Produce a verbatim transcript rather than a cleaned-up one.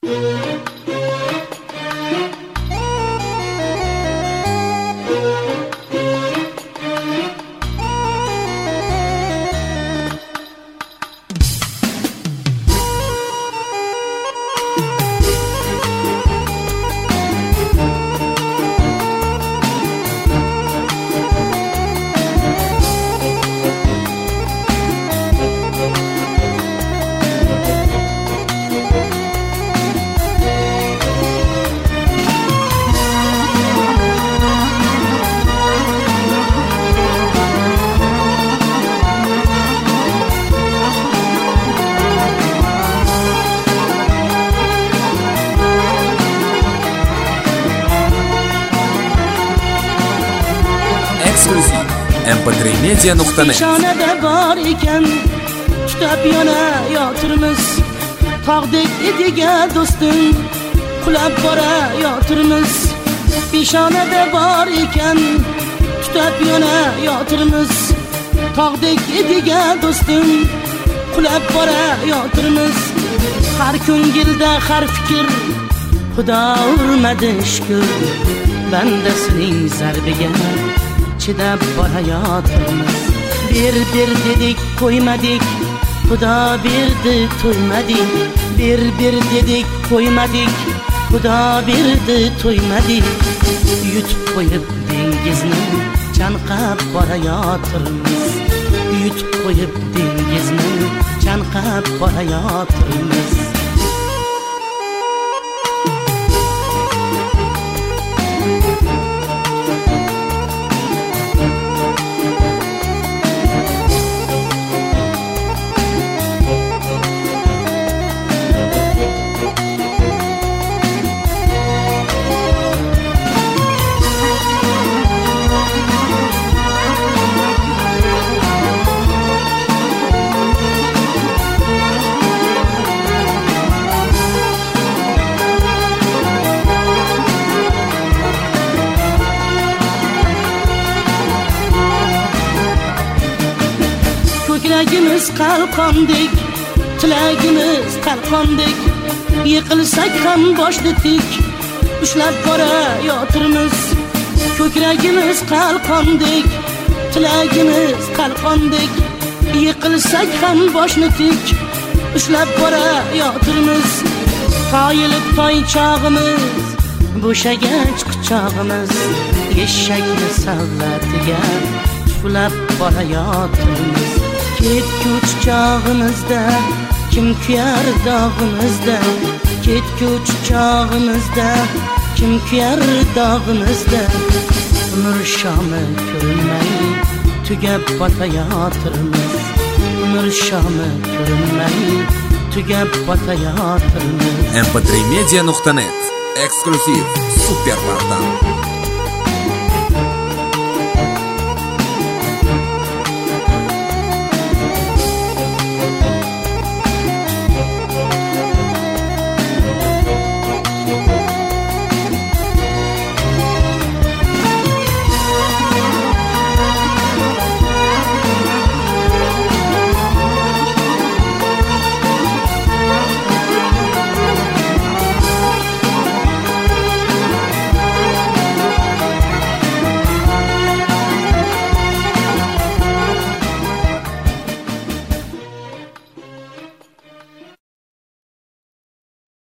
em p tre media nuqta net. Nishonada bor ekan tutab yonayotirmiz, tog'dek idiga do'stim qulab borayotirmiz. Nishonada bor ekan tutab yonayotirmiz, tog'dek idiga do'stim qulab borayotirmiz. Har ko'ngilda har fikr Xudo urmadi shukr, bandasining zarbiga chidab borayotirmiz. Bir bir dedik qo'ymadik, Xudo berdi to'ymadik. Bir bir dedik qo'ymadik, Xudo berdi to'ymadik. Yutib qo'yib dengizni chanqab borayotirmiz. Yutib qo'yib dengizni chanqab borayotirmiz. Tilagimiz qalqondek, tilagimiz qalqondek, yiqilsak ham boshni tik ushlab borayotirmiz. Ko'kragimiz qalqondek, tilagimiz qalqondek, yiqilsak ham boshni tik ushlab borayotirmiz. Toyilib toychog'imiz, bo'shagach quchog'imiz, eshakni savlatiga tuflab borayotirmiz. Ketguch chog'imizda kim kuyar dog'imizda, ketguch chog'imizda kim kuyar dog'imizda. Nur shomi ko'rinmay tugab botayotirmiz. Nur shomi ko'rinmay tugab botayotirmiz. em p tre media nuqta net eksklyuziv super portal.